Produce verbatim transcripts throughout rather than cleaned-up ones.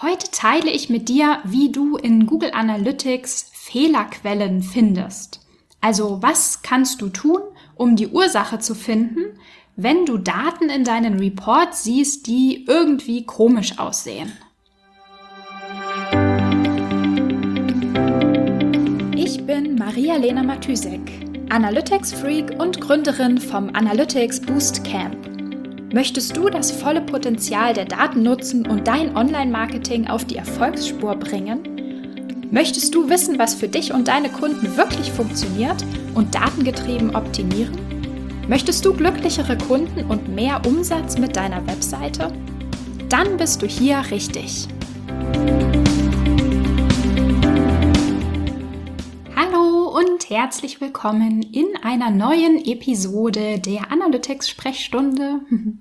Heute teile ich mit dir, wie du in Google Analytics Fehlerquellen findest. Also was kannst du tun, um die Ursache zu finden, wenn du Daten in deinen Reports siehst, die irgendwie komisch aussehen. Ich bin Maria-Lena Matysek, Analytics-Freak und Gründerin vom Analytics Boost Camp. Möchtest du das volle Potenzial der Daten nutzen und dein Online-Marketing auf die Erfolgsspur bringen? Möchtest du wissen, was für dich und deine Kunden wirklich funktioniert und datengetrieben optimieren? Möchtest du glücklichere Kunden und mehr Umsatz mit deiner Webseite? Dann bist du hier richtig. Hallo und herzlich willkommen in einer neuen Episode der Analytics-Sprechstunde.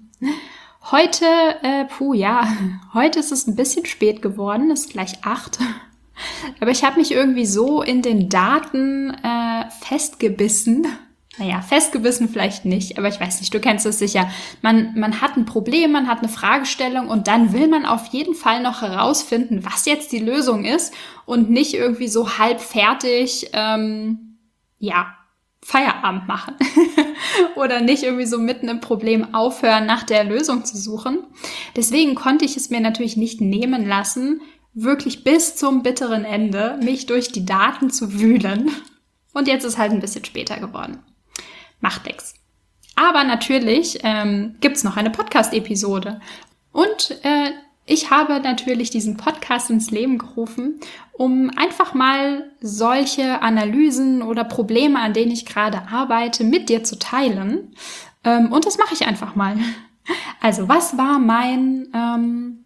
Heute, äh, puh, ja, heute ist es ein bisschen spät geworden, ist gleich acht. Aber ich habe mich irgendwie so in den Daten äh, festgebissen. Naja, festgebissen vielleicht nicht, aber ich weiß nicht, du kennst es sicher. Man, man hat ein Problem, man hat eine Fragestellung und dann will man auf jeden Fall noch herausfinden, was jetzt die Lösung ist und nicht irgendwie so halb fertig, ähm, ja, Feierabend machen oder nicht irgendwie so mitten im Problem aufhören, nach der Lösung zu suchen. Deswegen konnte ich es mir natürlich nicht nehmen lassen, wirklich bis zum bitteren Ende mich durch die Daten zu wühlen. Und jetzt ist halt ein bisschen später geworden. Macht nix. Aber natürlich ähm, gibt's noch eine Podcast-Episode. Und äh, ich habe natürlich diesen Podcast ins Leben gerufen, um einfach mal solche Analysen oder Probleme, an denen ich gerade arbeite, mit dir zu teilen. Ähm, und das mache ich einfach mal. Also, was war mein, ähm,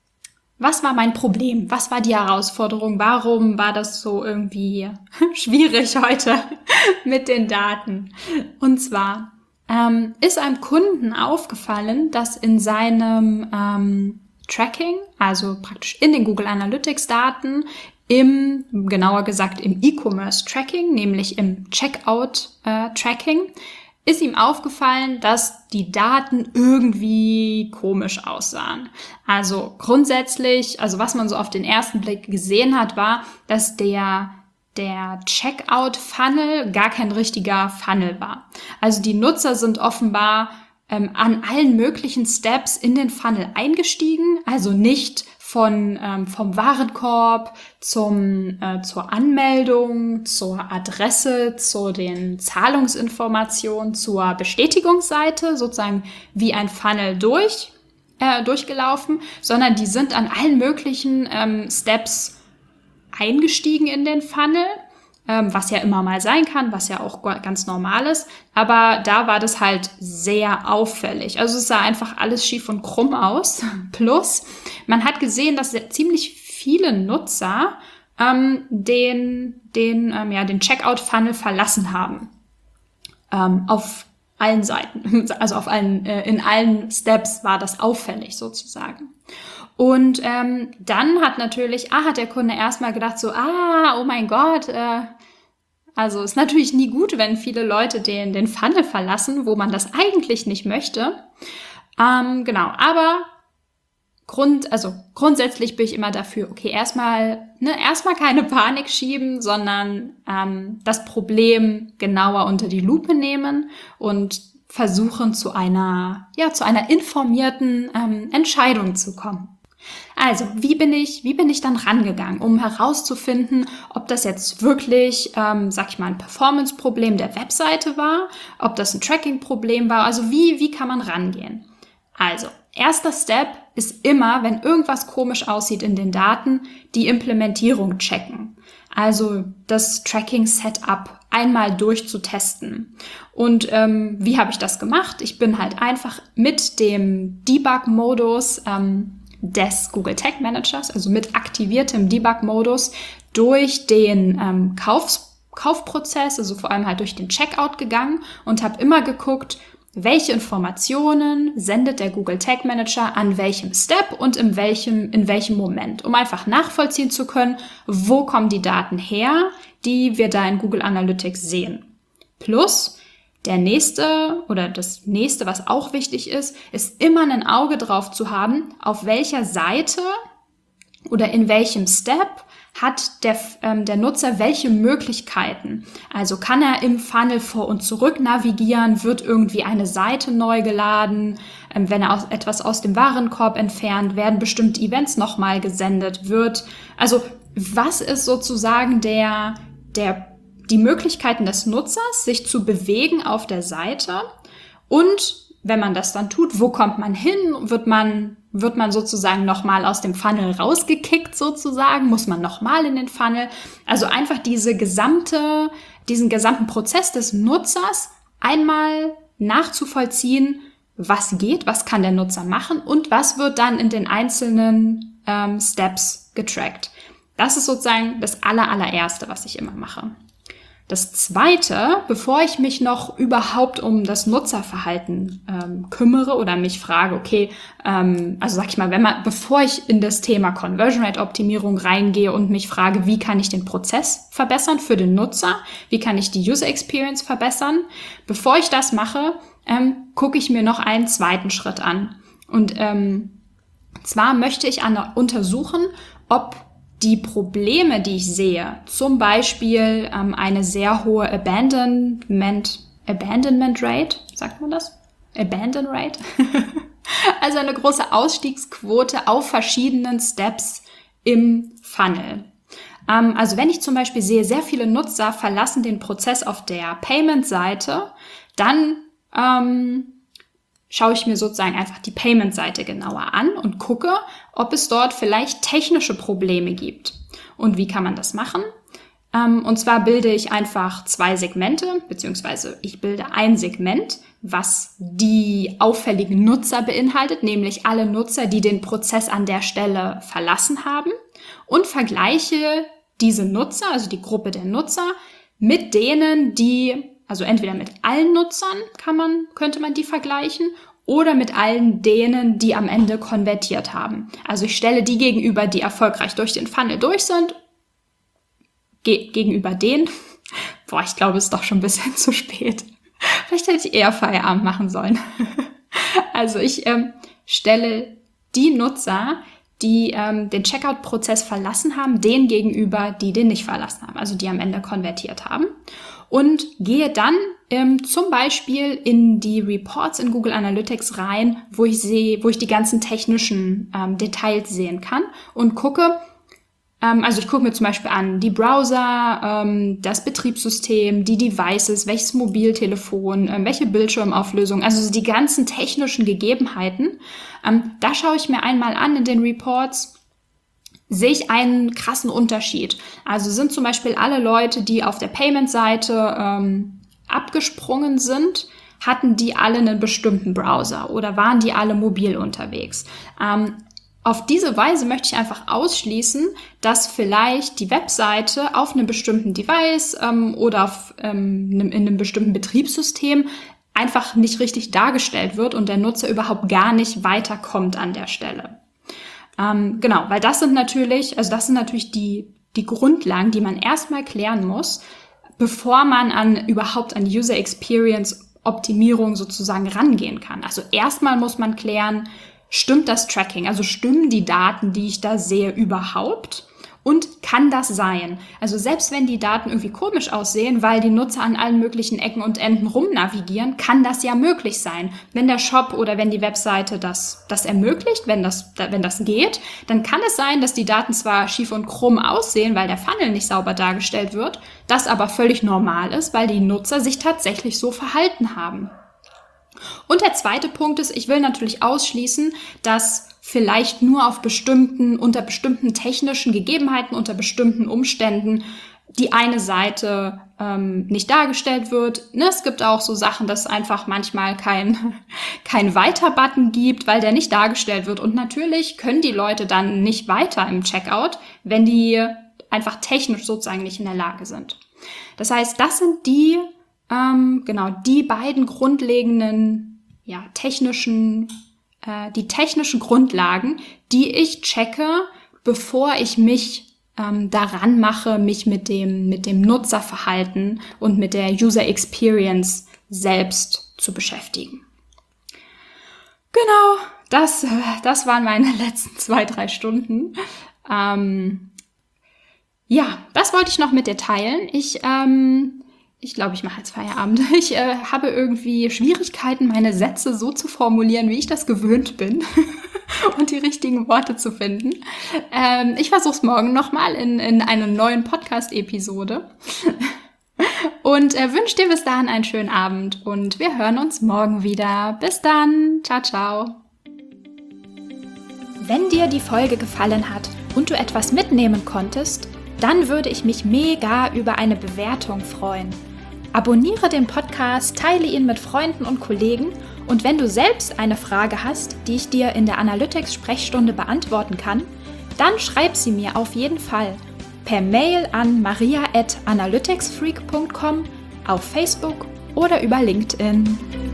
was war mein Problem? Was war die Herausforderung? Warum war das so irgendwie schwierig heute mit den Daten? Und zwar ähm, ist einem Kunden aufgefallen, dass in seinem ähm, Tracking, also praktisch in den Google Analytics Daten, im, genauer gesagt im E-Commerce Tracking, nämlich im Checkout äh, Tracking, ist ihm aufgefallen, dass die Daten irgendwie komisch aussahen. Also grundsätzlich, also was man so auf den ersten Blick gesehen hat, war, dass der der Checkout-Funnel gar kein richtiger Funnel war. Also die Nutzer sind offenbar ähm, an allen möglichen Steps in den Funnel eingestiegen, also nicht von ähm, vom Warenkorb zum äh, zur Anmeldung, zur Adresse, zu den Zahlungsinformationen, zur Bestätigungsseite, sozusagen wie ein Funnel durch äh, durchgelaufen, sondern die sind an allen möglichen ähm, Steps eingestiegen in den Funnel, ähm, was ja immer mal sein kann, was ja auch ganz normal ist, aber da war das halt sehr auffällig. Also es sah einfach alles schief und krumm aus. Plus, man hat gesehen, dass ziemlich viele Nutzer ähm, den, den, ähm, ja, den Checkout-Funnel verlassen haben. Ähm, auf allen Seiten, also auf allen, äh, in allen Steps war das auffällig sozusagen. Und ähm, dann hat natürlich, ah, hat der Kunde erstmal gedacht so, ah, oh mein Gott, äh, also ist natürlich nie gut, wenn viele Leute den, den Funnel verlassen, wo man das eigentlich nicht möchte. Ähm, genau, aber Grund, also grundsätzlich bin ich immer dafür, okay, erstmal, ne, erstmal keine Panik schieben, sondern ähm, das Problem genauer unter die Lupe nehmen und versuchen zu einer, ja, zu einer informierten ähm, Entscheidung zu kommen. Also, wie bin ich, wie bin ich dann rangegangen, um herauszufinden, ob das jetzt wirklich, ähm, sag ich mal, ein Performance-Problem der Webseite war, ob das ein Tracking-Problem war, also wie, wie kann man rangehen? Also, erster Step ist immer, wenn irgendwas komisch aussieht in den Daten, die Implementierung checken. Also das Tracking-Setup einmal durchzutesten. Und ähm, wie habe ich das gemacht? Ich bin halt einfach mit dem Debug-Modus ähm, des Google Tag Managers, also mit aktiviertem Debug-Modus, durch den ähm, Kaufs- Kaufprozess, also vor allem halt durch den Checkout gegangen und habe immer geguckt, welche Informationen sendet der Google Tag Manager an welchem Step und in welchem, in welchem Moment, um einfach nachvollziehen zu können, wo kommen die Daten her, die wir da in Google Analytics sehen. Plus, der nächste oder das nächste, was auch wichtig ist, ist immer ein Auge drauf zu haben, auf welcher Seite oder in welchem Step hat der, ähm, der Nutzer welche Möglichkeiten. Also kann er im Funnel vor und zurück navigieren, wird irgendwie eine Seite neu geladen, ähm, wenn er aus, etwas aus dem Warenkorb entfernt, werden bestimmte Events nochmal gesendet, wird, also was ist sozusagen der, der, die Möglichkeiten des Nutzers, sich zu bewegen auf der Seite, und wenn man das dann tut, wo kommt man hin? Wird man, wird man sozusagen nochmal aus dem Funnel rausgekickt sozusagen? Muss man nochmal in den Funnel? Also einfach diese gesamte, diesen gesamten Prozess des Nutzers einmal nachzuvollziehen, was geht, was kann der Nutzer machen und was wird dann in den einzelnen ähm, Steps getrackt. Das ist sozusagen das aller, allererste, was ich immer mache. Das Zweite, bevor ich mich noch überhaupt um das Nutzerverhalten ähm, kümmere oder mich frage, okay, ähm, also sag ich mal, wenn man, bevor ich in das Thema Conversion Rate Optimierung reingehe und mich frage, wie kann ich den Prozess verbessern für den Nutzer, wie kann ich die User Experience verbessern, bevor ich das mache, ähm, gucke ich mir noch einen zweiten Schritt an. Und ähm, zwar möchte ich an, untersuchen, ob die Probleme, die ich sehe, zum Beispiel ähm, eine sehr hohe Abandonment, Abandonment Rate, sagt man das? Abandon Rate? Also eine große Ausstiegsquote auf verschiedenen Steps im Funnel. Ähm, also wenn ich zum Beispiel sehe, sehr viele Nutzer verlassen den Prozess auf der Payment-Seite, dann ähm, schaue ich mir sozusagen einfach die Payment-Seite genauer an und gucke, ob es dort vielleicht technische Probleme gibt. Und wie kann man das machen? Ähm, und zwar bilde ich einfach zwei Segmente, beziehungsweise ich bilde ein Segment, was die auffälligen Nutzer beinhaltet, nämlich alle Nutzer, die den Prozess an der Stelle verlassen haben, und vergleiche diese Nutzer, also die Gruppe der Nutzer, mit denen, die Also entweder mit allen Nutzern kann man, könnte man die vergleichen oder mit allen denen, die am Ende konvertiert haben. Also ich stelle die gegenüber, die erfolgreich durch den Funnel durch sind, ge- gegenüber denen. Boah, ich glaube, es ist doch schon ein bisschen zu spät. Vielleicht hätte ich eher Feierabend machen sollen. Also ich ähm, stelle die Nutzer, die ähm, den Checkout-Prozess verlassen haben, denen gegenüber, die den nicht verlassen haben, also die am Ende konvertiert haben. Und gehe dann ähm, zum Beispiel in die Reports in Google Analytics rein, wo ich sehe, wo ich die ganzen technischen ähm, Details sehen kann und gucke, ähm, also ich gucke mir zum Beispiel an die Browser, ähm, das Betriebssystem, die Devices, welches Mobiltelefon, ähm, welche Bildschirmauflösung, also die ganzen technischen Gegebenheiten. Ähm, da schaue ich mir einmal an in den Reports. Sehe ich einen krassen Unterschied. Also sind zum Beispiel alle Leute, die auf der Payment-Seite ähm, abgesprungen sind, hatten die alle einen bestimmten Browser oder waren die alle mobil unterwegs? Ähm, auf diese Weise möchte ich einfach ausschließen, dass vielleicht die Webseite auf einem bestimmten Device ähm, oder auf, ähm, in einem bestimmten Betriebssystem einfach nicht richtig dargestellt wird und der Nutzer überhaupt gar nicht weiterkommt an der Stelle. Ähm, genau, weil das sind natürlich, also das sind natürlich die, die Grundlagen, die man erstmal klären muss, bevor man an überhaupt an User Experience Optimierung sozusagen rangehen kann. Also erstmal muss man klären, stimmt das Tracking? Also stimmen die Daten, die ich da sehe, überhaupt? Und kann das sein? Also selbst wenn die Daten irgendwie komisch aussehen, weil die Nutzer an allen möglichen Ecken und Enden rumnavigieren, kann das ja möglich sein. Wenn der Shop oder wenn die Webseite das, das ermöglicht, wenn das, wenn das geht, dann kann es sein, dass die Daten zwar schief und krumm aussehen, weil der Funnel nicht sauber dargestellt wird, das aber völlig normal ist, weil die Nutzer sich tatsächlich so verhalten haben. Und der zweite Punkt ist, ich will natürlich ausschließen, dass vielleicht nur auf bestimmten, unter bestimmten technischen Gegebenheiten, unter bestimmten Umständen die eine Seite ähm, nicht dargestellt wird. Ne, es gibt auch so Sachen, dass einfach manchmal kein, kein Weiter-Button gibt, weil der nicht dargestellt wird. Und natürlich können die Leute dann nicht weiter im Checkout, wenn die einfach technisch sozusagen nicht in der Lage sind. Das heißt, das sind die, ähm, genau, die beiden grundlegenden, ja, technischen die technischen Grundlagen, die ich checke, bevor ich mich ähm, daran mache, mich mit dem, mit dem Nutzerverhalten und mit der User Experience selbst zu beschäftigen. Genau, das, das waren meine letzten zwei, drei Stunden. Ähm, ja, das wollte ich noch mit dir teilen. Ich, ähm, ich glaube, ich mache jetzt Feierabend. Ich äh, habe irgendwie Schwierigkeiten, meine Sätze so zu formulieren, wie ich das gewöhnt bin und die richtigen Worte zu finden. Ähm, ich versuche es morgen nochmal in, in einer neuen Podcast-Episode. Und äh, wünsche dir bis dahin einen schönen Abend und wir hören uns morgen wieder. Bis dann. Ciao, ciao. Wenn dir die Folge gefallen hat und du etwas mitnehmen konntest, dann würde ich mich mega über eine Bewertung freuen. Abonniere den Podcast, teile ihn mit Freunden und Kollegen und wenn du selbst eine Frage hast, die ich dir in der Analytics-Sprechstunde beantworten kann, dann schreib sie mir auf jeden Fall per Mail an maria at analyticsfreak punkt com, auf Facebook oder über LinkedIn.